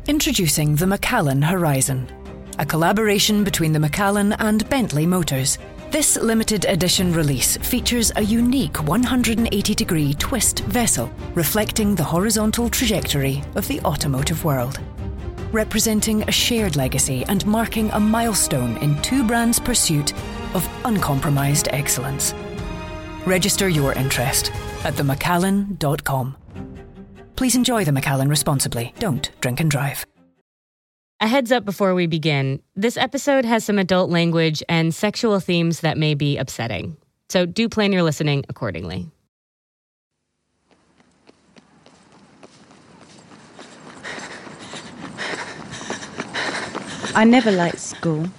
Introducing the Macallan Horizon, a collaboration between the Macallan and Bentley Motors. This limited edition release features a unique 180-degree twist vessel reflecting the horizontal trajectory of the automotive world, representing a shared legacy and marking a milestone in two brands' pursuit of uncompromised excellence. Register your interest at themacallan.com. Please enjoy the Macallan responsibly. Don't drink and drive. A heads up before we begin. This episode has some adult language and sexual themes that may be upsetting. So do plan your listening accordingly. I never liked school.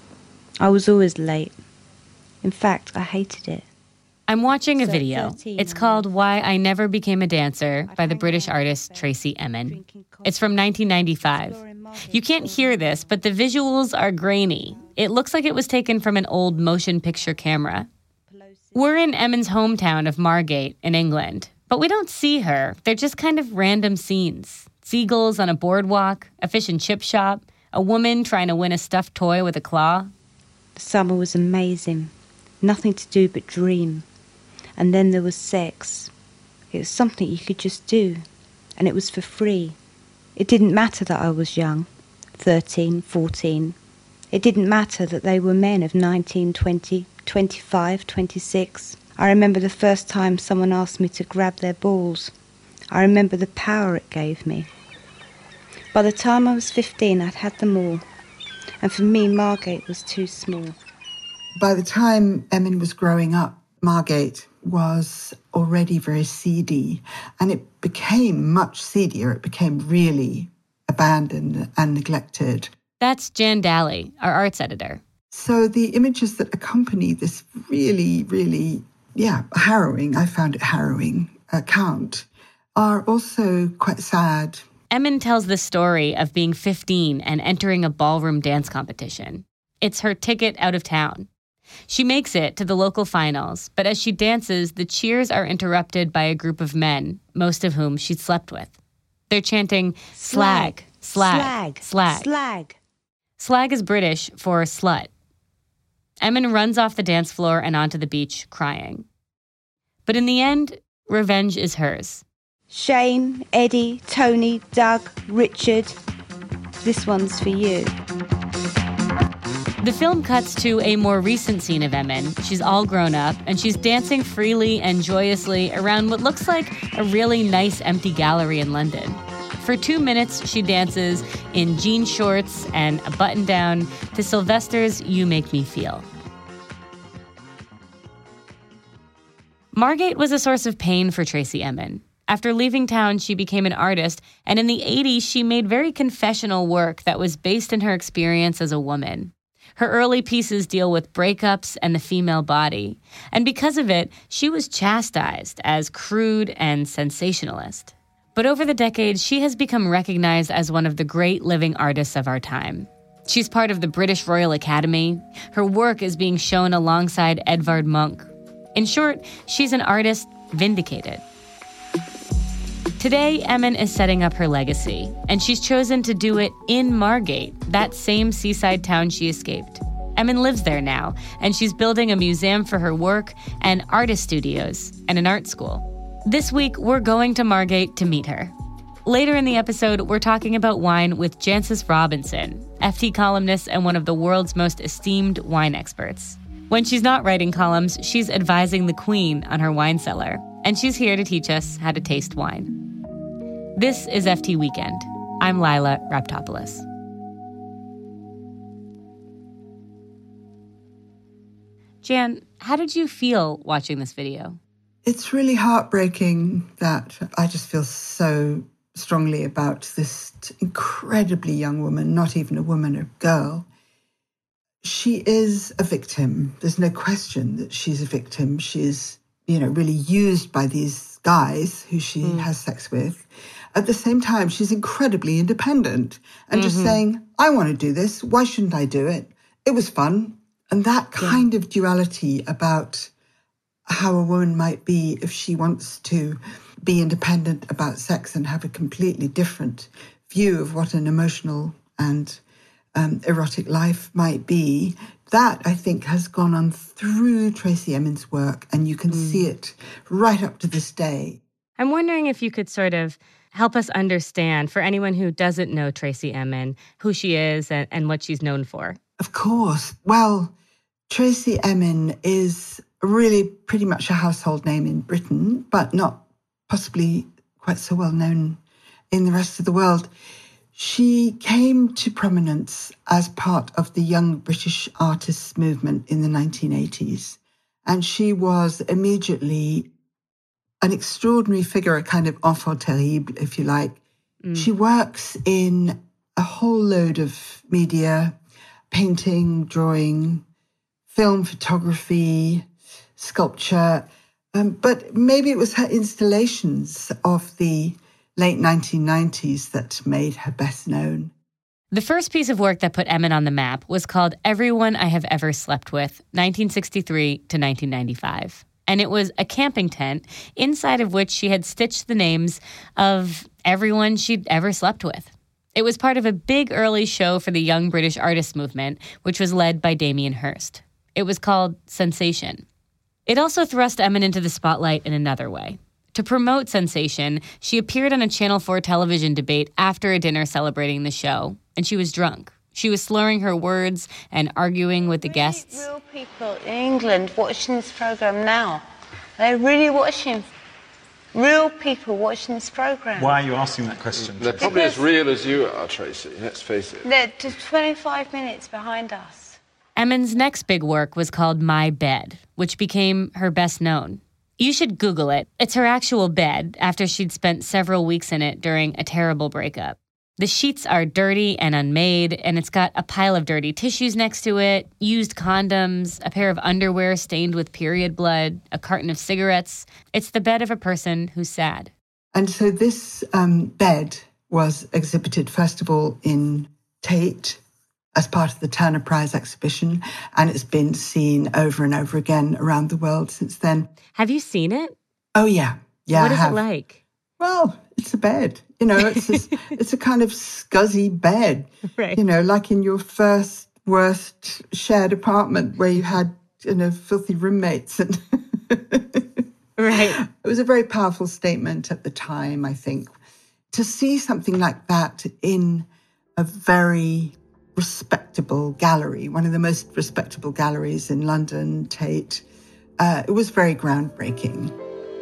I was always late. In fact, I hated it. I'm watching a video. It's called Why I Never Became a Dancer by the British artist Tracey Emin. It's from 1995. You can't hear this, but the visuals are grainy. It looks like it was taken from an old motion picture camera. We're in Emin's hometown of Margate in England, but we don't see her. They're just kind of random scenes. Seagulls on a boardwalk, a fish and chip shop, a woman trying to win a stuffed toy with a claw. The summer was amazing. Nothing to do but dream. And then there was sex. It was something you could just do. And it was for free. It didn't matter that I was young, 13, 14. It didn't matter that they were men of 19, 20, 25, 26. I remember the first time someone asked me to grab their balls. I remember the power it gave me. By the time I was 15, I'd had them all. And for me, Margate was too small. By the time Emin was growing up, Margate was already very seedy, and it became much seedier. It became really abandoned and neglected. That's Jan Daly, our arts editor. So the images that accompany this really, harrowing, I found it harrowing, account are also quite sad. Emin tells the story of being 15 and entering a ballroom dance competition. It's her ticket out of town. She makes it to the local finals, but as she dances, the cheers are interrupted by a group of men, most of whom she'd slept with. They're chanting, slag, slag, slag, slag. Slag. Slag is British for slut. Emin runs off the dance floor and onto the beach, crying. But in the end, revenge is hers. Shane, Eddie, Tony, Doug, Richard. This one's for you. The film cuts to a more recent scene of Emin. She's all grown up, and she's dancing freely and joyously around what looks like a really nice empty gallery in London. For 2 minutes, she dances in jean shorts and a button-down to Sylvester's You Make Me Feel. Margate was a source of pain for Tracey Emin. After leaving town, she became an artist, and in the 80s, she made very confessional work that was based in her experience as a woman. Her early pieces deal with breakups and the female body, and because of it, she was chastised as crude and sensationalist. But over the decades, she has become recognized as one of the great living artists of our time. She's part of the British Royal Academy. Her work is being shown alongside Edvard Munch. In short, she's an artist vindicated. Today, Emin is setting up her legacy, and she's chosen to do it in Margate, that same seaside town she escaped. Emin lives there now, and she's building a museum for her work and artist studios and an art school. This week, we're going to Margate to meet her. Later in the episode, we're talking about wine with Jancis Robinson, FT columnist and one of the world's most esteemed wine experts. When she's not writing columns, she's advising the Queen on her wine cellar, and she's here to teach us how to taste wine. This is FT Weekend. I'm Lila Raptopoulos. Jan, how did you feel watching this video? It's really heartbreaking that I just feel so strongly about this incredibly young woman, not even a woman, a girl. She is a victim. There's no question that she's a victim. She's, really used by these guys who she has sex with. At the same time, she's incredibly independent and just saying, I want to do this. Why shouldn't I do it? It was fun. And that kind of duality about how a woman might be if she wants to be independent about sex and have a completely different view of what an emotional and erotic life might be, that I think has gone on through Tracey Emin's work, and you can see it right up to this day. I'm wondering if you could sort of help us understand, for anyone who doesn't know Tracey Emin, who she is and what she's known for. Of course. Well, Tracey Emin is really pretty much a household name in Britain, but not possibly quite so well known in the rest of the world. She came to prominence as part of the young British artists movement in the 1980s. And she was immediately an extraordinary figure, a kind of enfant terrible, if you like. She works in a whole load of media, painting, drawing, film photography, sculpture. But maybe it was her installations of the late 1990s that made her best known. The first piece of work that put Emin on the map was called Everyone I Have Ever Slept With, 1963 to 1995. And it was a camping tent inside of which she had stitched the names of everyone she'd ever slept with. It was part of a big early show for the Young British Artists movement, which was led by Damien Hirst. It was called Sensation. It also thrust Emin into the spotlight in another way. To promote Sensation, she appeared on a Channel 4 television debate after a dinner celebrating the show, and she was drunk. She was slurring her words and arguing with the guests. Real people in England watching this programme now. They're really watching. Real people watching this programme. Why are you asking that question? They're probably as real as you are, Tracey, let's face it. They're just 25 minutes behind us. Emin's next big work was called My Bed, which became her best known. You should Google it. It's her actual bed after she'd spent several weeks in it during a terrible breakup. The sheets are dirty and unmade, and it's got a pile of dirty tissues next to it, used condoms, a pair of underwear stained with period blood, a carton of cigarettes. It's the bed of a person who's sad. And so this bed was exhibited, first of all, in Tate as part of the Turner Prize exhibition, and it's been seen over and over again around the world since then. Have you seen it? Oh, yeah. Yeah, what is it like? Well, it's a bed. You know, it's a kind of scuzzy bed. Right. You know, like in your first worst shared apartment where you had, you know, filthy roommates. And Right. It was a very powerful statement at the time, I think. To see something like that in a very respectable gallery, one of the most respectable galleries in London, Tate, it was very groundbreaking.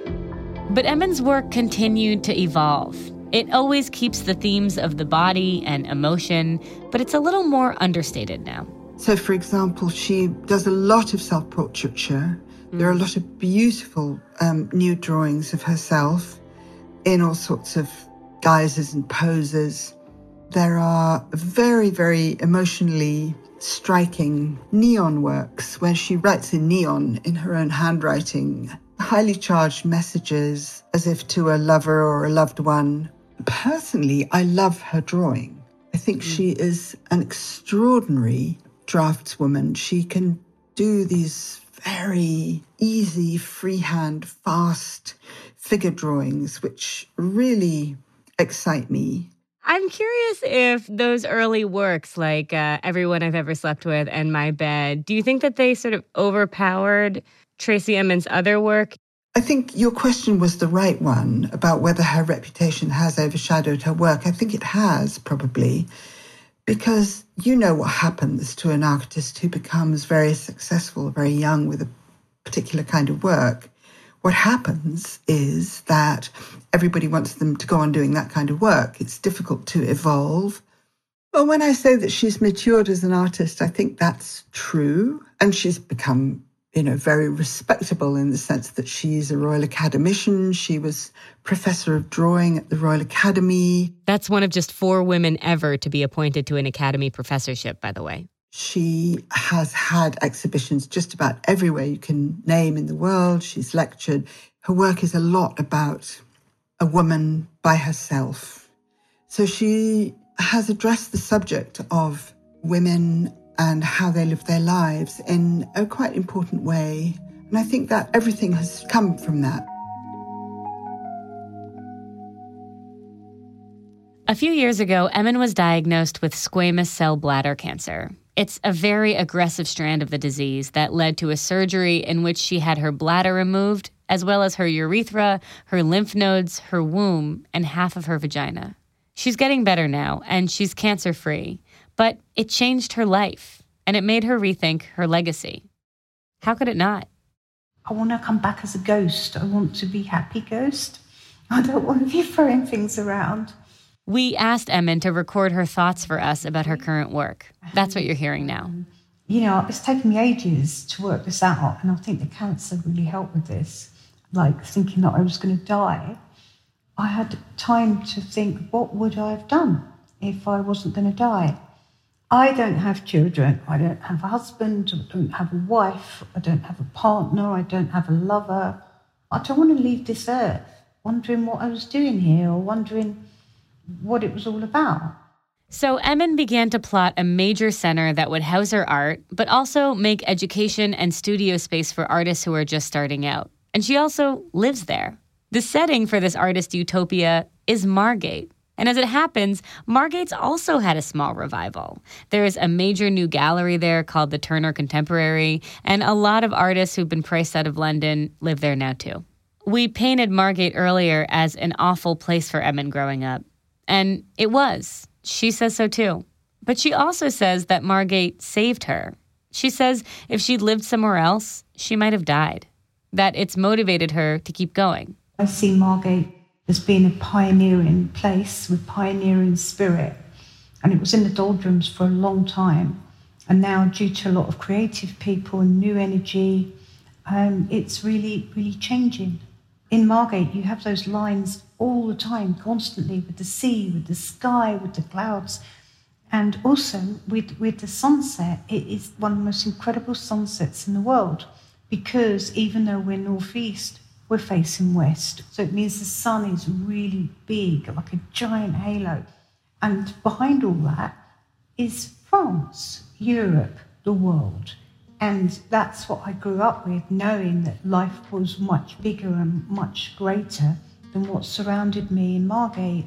But Emin's work continued to evolve. It always keeps the themes of the body and emotion, but it's a little more understated now. So, for example, she does a lot of self-portraiture. There are a lot of beautiful new drawings of herself in all sorts of guises and poses. There are very, very emotionally striking neon works where she writes in neon in her own handwriting, highly charged messages as if to a lover or a loved one. Personally, I love her drawing. I think she is an extraordinary draftswoman. She can do these very easy, freehand, fast figure drawings, which really excite me. I'm curious if those early works, like Everyone I've Ever Slept With and My Bed, do you think that they sort of overpowered Tracey Emin's other work? I think your question was the right one about whether her reputation has overshadowed her work. I think it has, probably, because you know what happens to an artist who becomes very successful, very young with a particular kind of work. What happens is that everybody wants them to go on doing that kind of work. It's difficult to evolve. Well, when I say that she's matured as an artist, I think that's true. And she's become, you know, very respectable in the sense that she's a Royal Academician. She was Professor of Drawing at the Royal Academy. That's one of just 4 women ever to be appointed to an Academy professorship, by the way. She has had exhibitions just about everywhere you can name in the world. She's lectured. Her work is a lot about a woman by herself. So she has addressed the subject of women and how they live their lives in a quite important way. And I think that everything has come from that. A few years ago, Emin was diagnosed with squamous cell bladder cancer. It's a very aggressive strand of the disease that led to a surgery in which she had her bladder removed, as well as her urethra, her lymph nodes, her womb, and half of her vagina. She's getting better now, and she's cancer-free. But it changed her life, and it made her rethink her legacy. How could it not? I want to come back as a ghost. I want to be happy ghost. I don't want to be throwing things around. We asked Emin to record her thoughts for us about her current work. That's what you're hearing now. You know, it's taken me ages to work this out, and I think the cancer really helped with this. Like thinking that I was going to die, I had time to think, what would I have done if I wasn't going to die? I don't have children. I don't have a husband. I don't have a wife. I don't have a partner. I don't have a lover. I don't want to leave this earth wondering what I was doing here or wondering what it was all about. So Emin began to plot a major center that would house her art, but also make education and studio space for artists who are just starting out. And she also lives there. The setting for this artist utopia is Margate. And as it happens, Margate's also had a small revival. There is a major new gallery there called the Turner Contemporary, and a lot of artists who've been priced out of London live there now too. We painted Margate earlier as an awful place for Emin growing up. And it was. She says so too. But she also says that Margate saved her. She says if she'd lived somewhere else, she might have died. That it's motivated her to keep going. I see Margate as being a pioneering place with pioneering spirit. And it was in the doldrums for a long time. And now, due to a lot of creative people and new energy, it's really, really changing. In Margate, you have those lines all the time, constantly, with the sea, with the sky, with the clouds. And also, with the sunset, it is one of the most incredible sunsets in the world. Because even though we're northeast, we're facing west. So it means the sun is really big, like a giant halo. And behind all that is France, Europe, the world. And that's what I grew up with, knowing that life was much bigger and much greater than what surrounded me in Margate.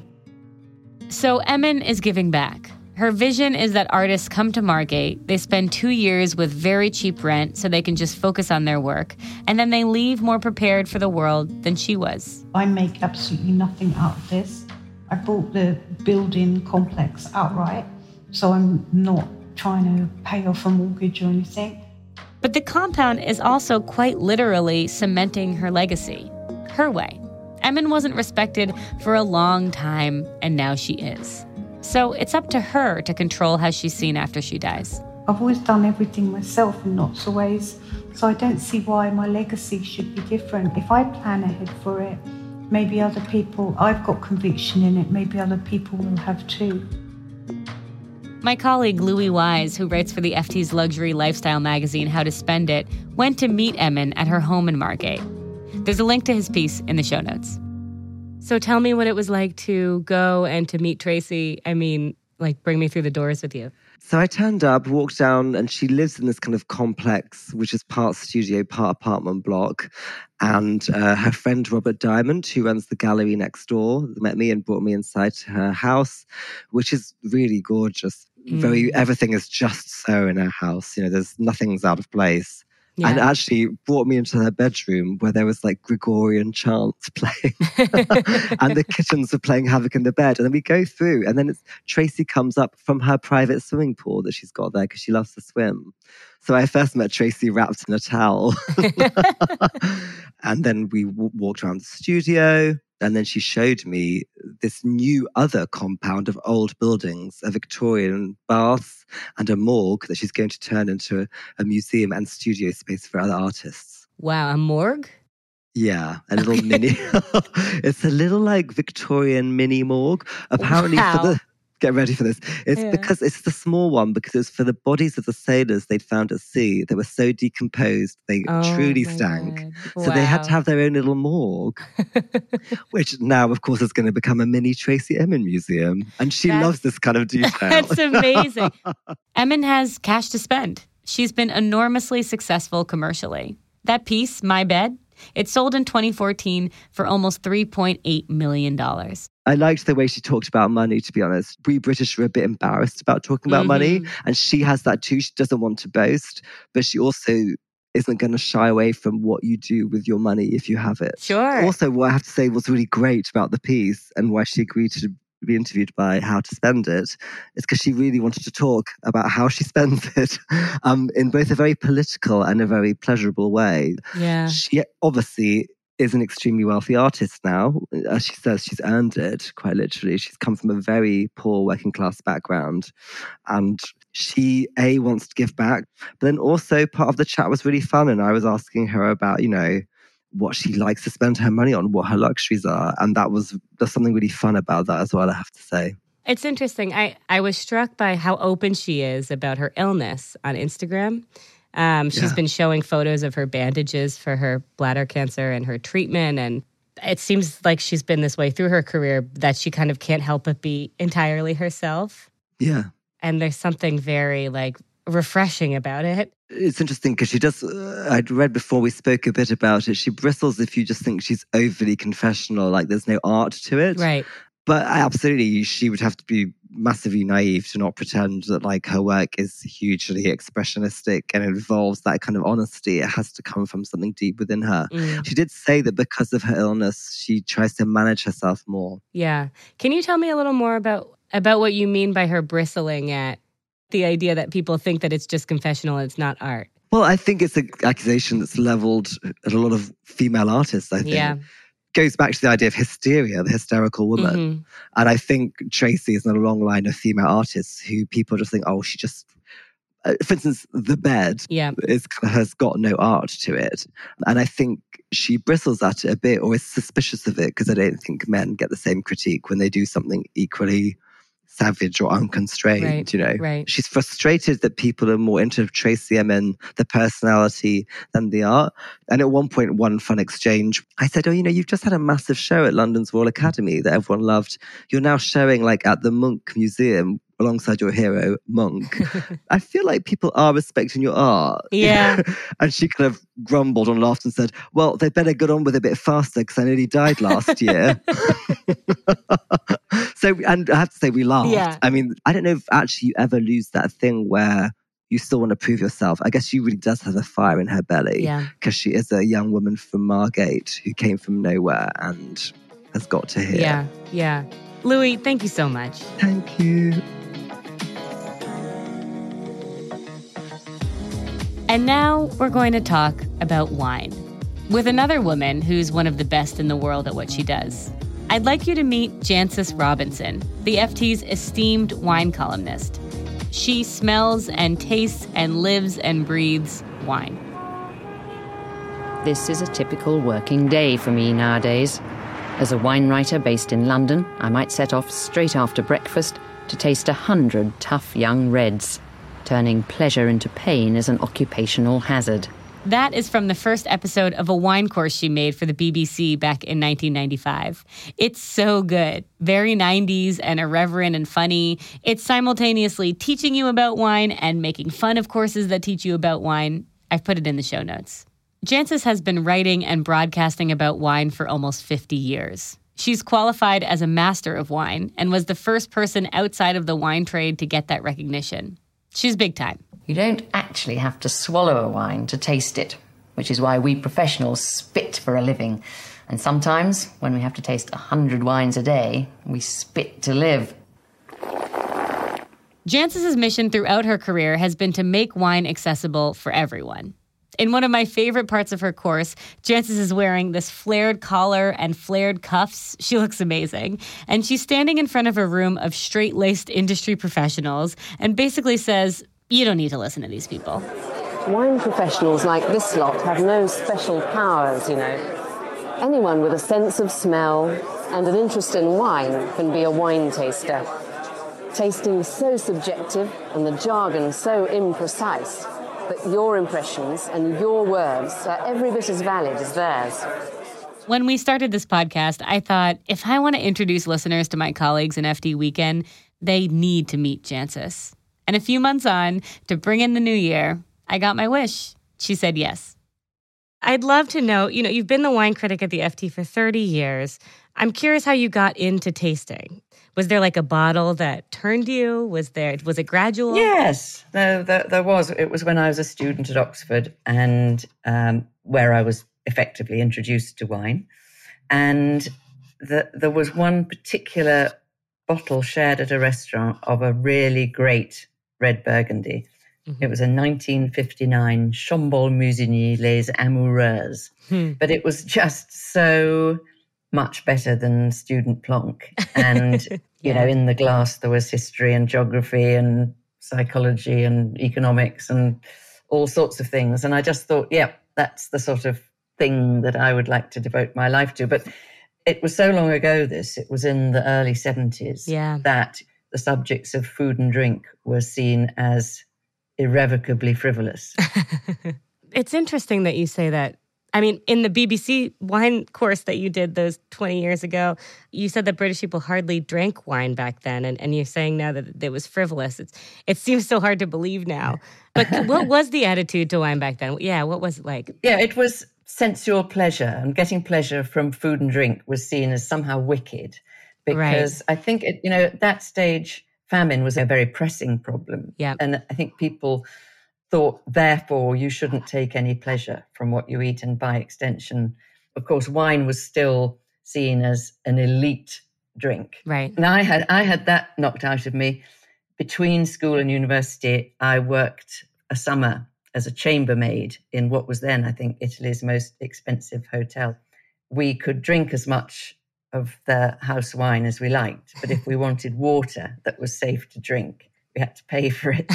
So Emin is giving back. Her vision is that artists come to Margate, they spend 2 years with very cheap rent so they can just focus on their work, and then they leave more prepared for the world than she was. I make absolutely nothing out of this. I bought the building complex outright, so I'm not trying to pay off a mortgage or anything. But the compound is also quite literally cementing her legacy, her way. Emin wasn't respected for a long time, and now she is. So it's up to her to control how she's seen after she dies. I've always done everything myself in lots of ways, so I don't see why my legacy should be different. If I plan ahead for it, maybe other people, I've got conviction in it, maybe other people will have too. My colleague Louis Wise, who writes for the FT's luxury lifestyle magazine How to Spend It, went to meet Emin at her home in Margate. There's a link to his piece in the show notes. So tell me what it was like to go and to meet Tracy. I mean, like, bring me through the doors with you. So I turned up, walked down, and she lives in this kind of complex, which is part studio, part apartment block. And her friend Robert Diamond, who runs the gallery next door, met me and brought me inside to her house, which is really gorgeous. Everything is just so in her house. You know, there's nothing's out of place. Yeah. And actually brought me into her bedroom where there was like Gregorian chants playing and the kittens were playing havoc in the bed. And then we go through and then Tracy comes up from her private swimming pool that she's got there because she loves to swim. So I first met Tracy wrapped in a towel. And then we walked around the studio. And then she showed me this new other compound of old buildings, a Victorian bath and a morgue that she's going to turn into a museum and studio space for other artists. Wow, a morgue? Yeah, a little mini. It's a little like Victorian mini morgue. Apparently for the... Get ready for this. Because it's the small one, because it was for the bodies of the sailors they'd found at sea. They were so decomposed, they truly stank. Wow. So they had to have their own little morgue, which now, of course, is going to become a mini Tracy Emin museum. And she loves this kind of detail. That's amazing. Emin has cash to spend. She's been enormously successful commercially. That piece, My Bed, It sold in 2014 for almost $3.8 million. I liked the way she talked about money, to be honest. We British are a bit embarrassed about talking about money. And she has that too. She doesn't want to boast, but she also isn't going to shy away from what you do with your money if you have it. Sure. Also, what I have to say was really great about the piece and why she agreed to be interviewed by How to Spend It is because she really wanted to talk about how she spends it in both a very political and a very pleasurable way. Yeah. She obviously is an extremely wealthy artist now. As she says, she's earned it, quite literally. She's come from a very poor working class background. And she, wants to give back. But then also part of the chat was really fun. And I was asking her about, what she likes to spend her money on, what her luxuries are. And there's something really fun about that as well, I have to say. It's interesting. I was struck by how open she is about her illness on Instagram. She's been showing photos of her bandages for her bladder cancer and her treatment. And it seems like she's been this way through her career that she kind of can't help but be entirely herself. Yeah. And there's something very refreshing about it. It's interesting because she does, I'd read before we spoke a bit about it, she bristles if you just think she's overly confessional, like there's no art to it. Right. But absolutely, she would have to be massively naive to not pretend that her work is hugely expressionistic and involves that kind of honesty. It has to come from something deep within her. She did say that because of her illness, she tries to manage herself more. Yeah. Can you tell me a little more about what you mean by her bristling at the idea that people think that it's just confessional and it's not art? Well, I think it's an accusation that's leveled at a lot of female artists, I think. Yeah. Goes back to the idea of hysteria, the hysterical woman. And I think Tracy is in a long line of female artists who people just think, she just... for instance, The Bed has got no art to it. And I think she bristles at it a bit or is suspicious of it because I don't think men get the same critique when they do something equally savage or unconstrained, Right. She's frustrated that people are more into Tracy Emin, the personality, than the art. And at one point, one fun exchange, I said, you've just had a massive show at London's Royal Academy that everyone loved. You're now showing at the Munch Museum alongside your hero, Monk. I feel like people are respecting your art. Yeah. And she kind of grumbled and laughed and said, well, they better get on with it a bit faster because I nearly died last year. And I have to say, we laughed. Yeah. I mean, I don't know if actually you ever lose that thing where you still want to prove yourself. I guess she really does have a fire in her belly because she is a young woman from Margate who came from nowhere and has got to here. Yeah. Louis, thank you so much. Thank you. And now we're going to talk about wine with another woman who's one of the best in the world at what she does. I'd like you to meet Jancis Robinson, the FT's esteemed wine columnist. She smells and tastes and lives and breathes wine. This is a typical working day for me nowadays. As a wine writer based in London, I might set off straight after breakfast to taste 100 tough young reds. Turning pleasure into pain is an occupational hazard. That is from the first episode of a wine course she made for the BBC back in 1995. It's so good. Very 90s and irreverent and funny. It's simultaneously teaching you about wine and making fun of courses that teach you about wine. I've put it in the show notes. Jancis has been writing and broadcasting about wine for almost 50 years. She's qualified as a master of wine and was the first person outside of the wine trade to get that recognition. She's big time. You don't actually have to swallow a wine to taste it, which is why we professionals spit for a living. And sometimes, when we have to taste 100 wines a day, we spit to live. Jancis's mission throughout her career has been to make wine accessible for everyone. In one of my favorite parts of her course, Jancis is wearing this flared collar and flared cuffs. She looks amazing. And she's standing in front of a room of straight-laced industry professionals and basically says, you don't need to listen to these people. Wine professionals like this lot have no special powers, Anyone with a sense of smell and an interest in wine can be a wine taster. Tasting is so subjective and the jargon so imprecise. But your impressions and your words are every bit as valid as theirs. When we started this podcast, I thought, if I want to introduce listeners to my colleagues in FT Weekend, they need to meet Jancis. And a few months on, to bring in the new year, I got my wish. She said yes. I'd love to know, you've been the wine critic at the FT for 30 years. I'm curious how you got into tasting. Was there like a bottle that turned you? Was it gradual? Yes, there was. It was when I was a student at Oxford and where I was effectively introduced to wine. And there was one particular bottle shared at a restaurant of a really great red Burgundy. Mm-hmm. It was a 1959 Chambol-Musigny Les Amoureuses. But it was just so much better than Student Plonk. And, in the glass there was history and geography and psychology and economics and all sorts of things. And I just thought, that's the sort of thing that I would like to devote my life to. But it was so long ago, it was in the early 70s that the subjects of food and drink were seen as irrevocably frivolous. It's interesting that you say that. I mean, in the BBC wine course that you did those 20 years ago, you said that British people hardly drank wine back then, and you're saying now that it was frivolous. It seems so hard to believe now. But what was the attitude to wine back then? Yeah, what was it like? Yeah, it was sensual pleasure, and getting pleasure from food and drink was seen as somehow wicked, because I think, at that stage, famine was a very pressing problem. Yeah. And I think people thought, therefore, you shouldn't take any pleasure from what you eat. And by extension, of course, wine was still seen as an elite drink. Right. And I had that knocked out of me. Between school and university, I worked a summer as a chambermaid in what was then, I think, Italy's most expensive hotel. We could drink as much of the house wine as we liked, but if we wanted water that was safe to drink, we had to pay for it.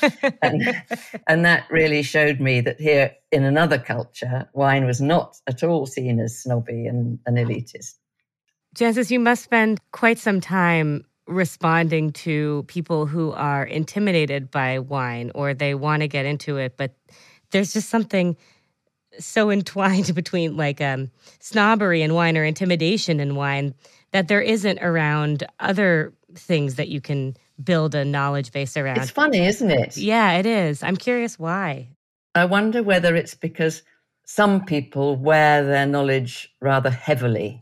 and that really showed me that here in another culture, wine was not at all seen as snobby and elitist. Jancis, you must spend quite some time responding to people who are intimidated by wine or they want to get into it, but there's just something so entwined between snobbery in wine or intimidation in wine that there isn't around other things that you can build a knowledge base around. It's funny, isn't it? Yeah, it is. I'm curious why. I wonder whether it's because some people wear their knowledge rather heavily.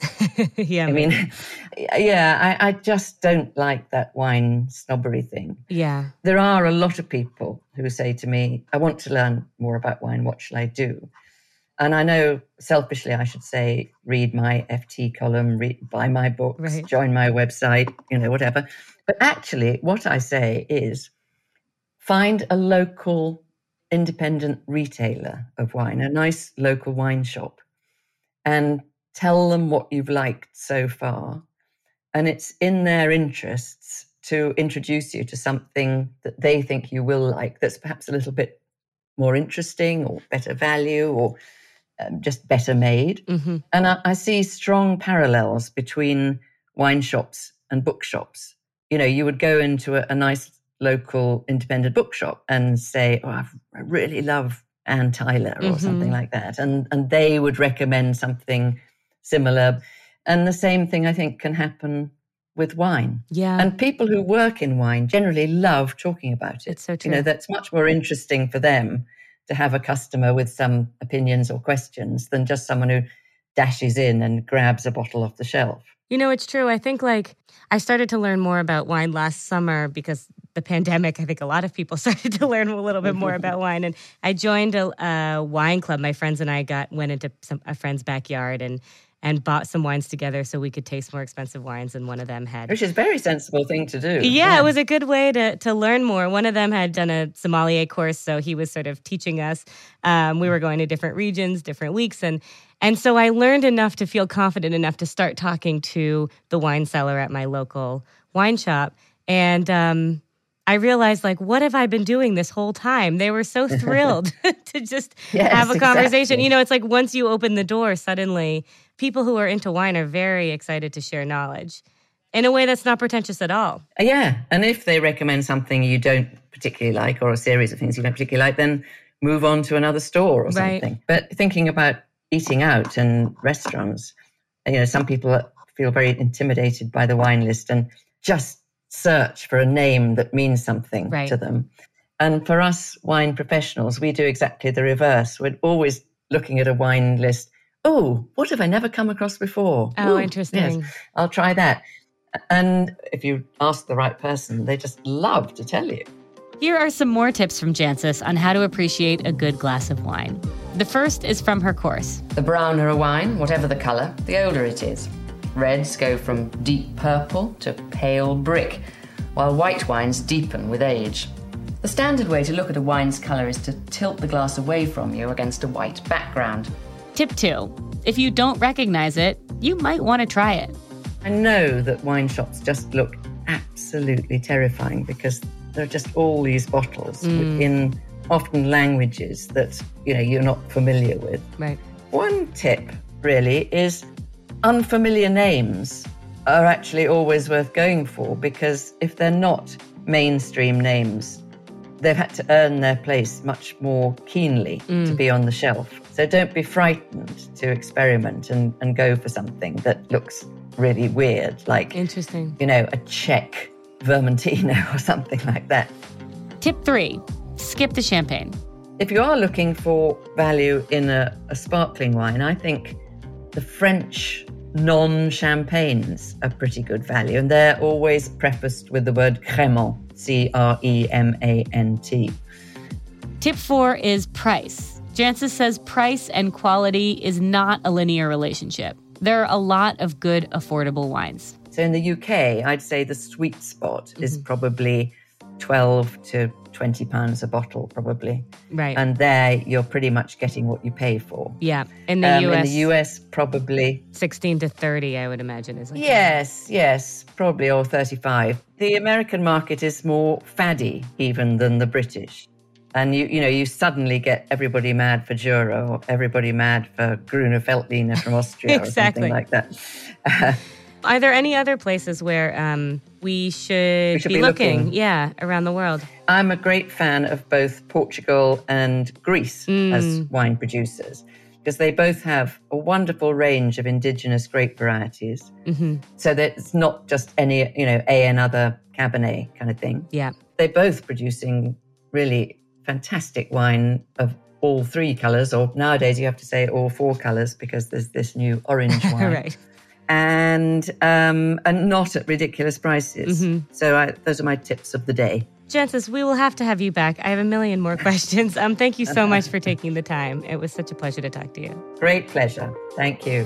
I just don't like that wine snobbery thing. Yeah. There are a lot of people who say to me, I want to learn more about wine. What shall I do? And I know, selfishly, I should say, read my FT column, buy my books, join my website, whatever. But actually, what I say is find a local independent retailer of wine, a nice local wine shop, and tell them what you've liked so far. And it's in their interests to introduce you to something that they think you will like, that's perhaps a little bit more interesting or better value or just better made. Mm-hmm. And I see strong parallels between wine shops and bookshops. You would go into a nice local independent bookshop and say, I really love Anne Tyler or something like that. And they would recommend something similar. And the same thing, I think, can happen with wine. Yeah. And people who work in wine generally love talking about it. It's so true. That's much more interesting for them to have a customer with some opinions or questions than just someone who dashes in and grabs a bottle off the shelf. It's true. I think I started to learn more about wine last summer because the pandemic, I think a lot of people started to learn a little bit more about wine. And I joined a wine club. My friends and I went into a friend's backyard and bought some wines together so we could taste more expensive wines, and one of them had... Which is a very sensible thing to do. Yeah, it was a good way to learn more. One of them had done a sommelier course, so he was sort of teaching us. We were going to different regions, different weeks, and so I learned enough to feel confident enough to start talking to the wine cellar at my local wine shop. And I realized, what have I been doing this whole time? They were so thrilled to just have a conversation. Exactly. It's like once you open the door, suddenly people who are into wine are very excited to share knowledge in a way that's not pretentious at all. Yeah. And if they recommend something you don't particularly like or a series of things you don't particularly like, then move on to another store or something. But thinking about eating out and restaurants, some people feel very intimidated by the wine list and just search for a name that means something to them. And for us wine professionals, we do exactly the reverse. We're always looking at a wine list, oh, what have I never come across before? Oh, interesting. Yes, I'll try that. And if you ask the right person, they just love to tell you. Here are some more tips from Jancis on how to appreciate a good glass of wine. The first is from her course. The browner a wine, whatever the colour, the older it is. Reds go from deep purple to pale brick, while white wines deepen with age. The standard way to look at a wine's colour is to tilt the glass away from you against a white background. Tip 2. If you don't recognize it, you might want to try it. I know that wine shops just look absolutely terrifying because there are just all these bottles in often languages that, you're not familiar with. Right. One tip, really, is unfamiliar names are actually always worth going for, because if they're not mainstream names, they've had to earn their place much more keenly to be on the shelf. So don't be frightened to experiment and go for something that looks really weird, like, interesting, a Czech Vermentino or something like that. Tip 3, skip the champagne. If you are looking for value in a sparkling wine, I think the French non-champagnes are pretty good value, and they're always prefaced with the word crémant, C-R-E-M-A-N-T. Tip 4 is price. Jancis says price and quality is not a linear relationship. There are a lot of good, affordable wines. So in the UK, I'd say the sweet spot is probably £12 to £20 a bottle, probably. Right. And there you're pretty much getting what you pay for. Yeah. In the US. In the US, probably 16 to 30, I would imagine. Is like yes, probably, or 35. The American market is more faddy even than the British. And you suddenly get everybody mad for Jura or everybody mad for Gruner Veltliner from Austria exactly. or something like that. Are there any other places where we should be looking? Yeah, around the world. I'm a great fan of both Portugal and Greece as wine producers, because they both have a wonderful range of indigenous grape varieties. So that it's not just any, another Cabernet kind of thing. Yeah. They're both producing really fantastic wine of all three colours, or nowadays you have to say all four colours because there's this new orange wine. Right. And not at ridiculous prices. So those are my tips of the day. Jancis, we will have to have you back. I have a million more questions. Thank you so much for taking the time. It was such a pleasure to talk to you. Great pleasure. Thank you.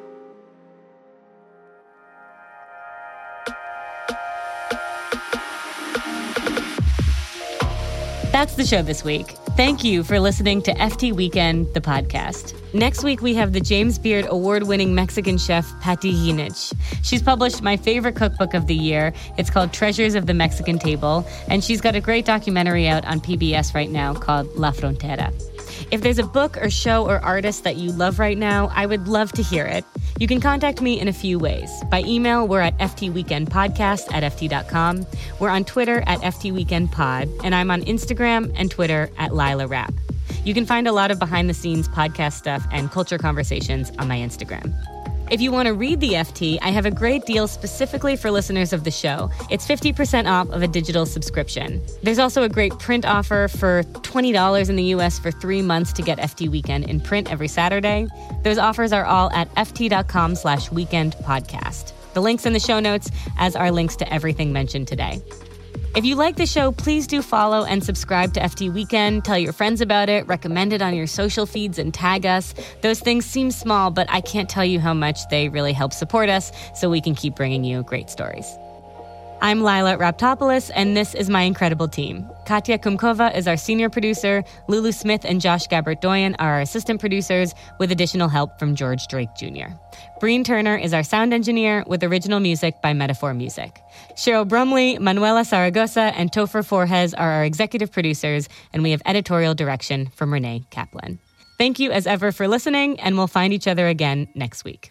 That's the show this week. Thank you for listening to FT Weekend, the podcast. Next week, we have the James Beard award-winning Mexican chef, Patty Jinich. She's published my favorite cookbook of the year. It's called Treasures of the Mexican Table, and she's got a great documentary out on PBS right now called La Frontera. If there's a book or show or artist that you love right now, I would love to hear it. You can contact me in a few ways. By email, we're at ftweekendpodcast@ft.com. We're on Twitter at ftweekendpod, and I'm on Instagram and Twitter at Lila Rapp. You can find a lot of behind-the-scenes podcast stuff and culture conversations on my Instagram. If you want to read the FT, I have a great deal specifically for listeners of the show. It's 50% off of a digital subscription. There's also a great print offer for $20 in the US for 3 months to get FT Weekend in print every Saturday. Those offers are all at ft.com/weekendpodcast. The link's in the show notes, as are links to everything mentioned today. If you like the show, please do follow and subscribe to FT Weekend. Tell your friends about it, recommend it on your social feeds, and tag us. Those things seem small, but I can't tell you how much they really help support us so we can keep bringing you great stories. I'm Lila Raptopoulos, and this is my incredible team. Katya Kumkova is our senior producer. Lulu Smith and Josh Gabbert-Doyen are our assistant producers, with additional help from George Drake Jr. Breen Turner is our sound engineer, with original music by Metaphor Music. Cheryl Brumley, Manuela Zaragoza, and Topher Forges are our executive producers, and we have editorial direction from Renee Kaplan. Thank you as ever for listening, and we'll find each other again next week.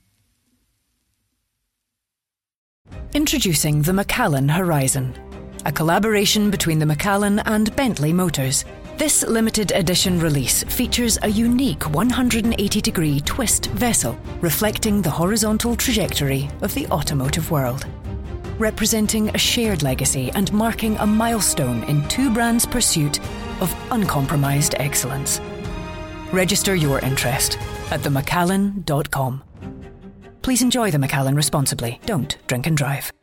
Introducing the Macallan Horizon, a collaboration between the Macallan and Bentley Motors. This limited edition release features a unique 180-degree twist vessel reflecting the horizontal trajectory of the automotive world, representing a shared legacy and marking a milestone in two brands' pursuit of uncompromised excellence. Register your interest at themacallan.com. Please enjoy the Macallan responsibly. Don't drink and drive.